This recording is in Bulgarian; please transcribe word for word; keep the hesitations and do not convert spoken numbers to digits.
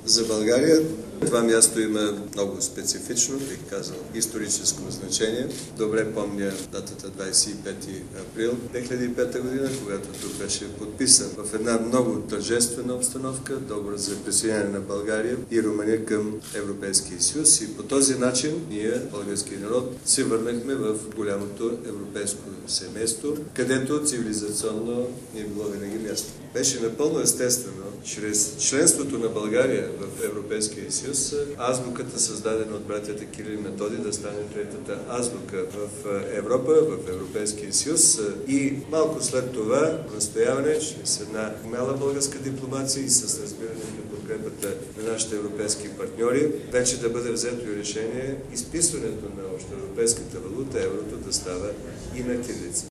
За България това място има много специфично, бих казал, историческо значение. Добре помня датата двадесет и пети април две хиляди и пета година, когато тук беше подписан в една много тържествена обстановка договор за присъединяване на България и Румъния към Европейския съюз. И по този начин ние, българския народ, се върнахме в голямото европейско семейство, където цивилизационно ни е било винаги място. Беше напълно естествено, чрез членството на България в Европейския съюз, азбуката, създадена от братята Кирил и Методий, да стане третата азбука в Европа, в Европейския съюз. И малко след това настояване, чрез една умела българска дипломация и с разбиране на подкрепата на нашите европейски партньори, вече да бъде взето и решение изписването на общоевропейската валута, еврото, да става и на кирилица.